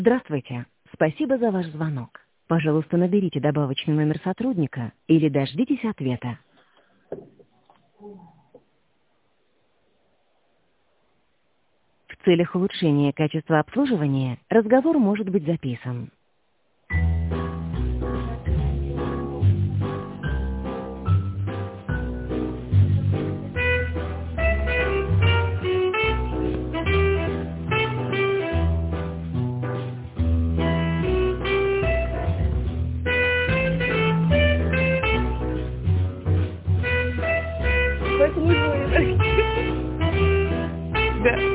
Здравствуйте. Спасибо за ваш звонок. Пожалуйста, наберите добавочный номер сотрудника или дождитесь ответа. В целях улучшения качества обслуживания разговор может быть записан. Это не будет. Да.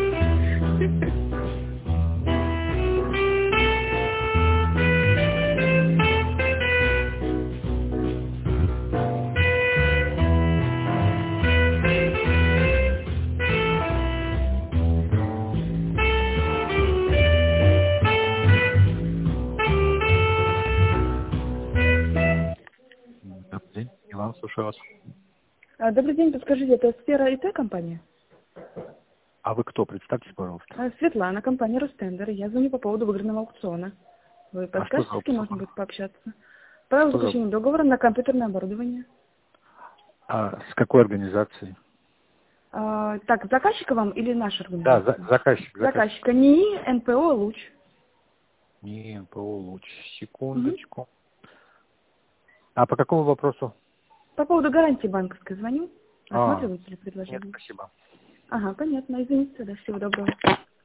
Добрый день, Иван, слушаю вас. Добрый день, подскажите, это Сфера ИТ компания? А вы кто? Представьтесь, пожалуйста. Светлана, компания Ростендер. Я звоню по поводу выигранного аукциона. Вы подскажете, с кем можно будет пообщаться? Правила заключения договора на компьютерное оборудование. А с какой организацией? Так, заказчика вам или наша организация? Да, заказчик. Заказчика. НИИ, НПО, Луч. Не, МПО луч. Секундочку. А по какому вопросу? По поводу гарантии банковской звоню. Рассматриваете ли предложение? Нет, спасибо. Ага, понятно. Извините, тогда всего доброго.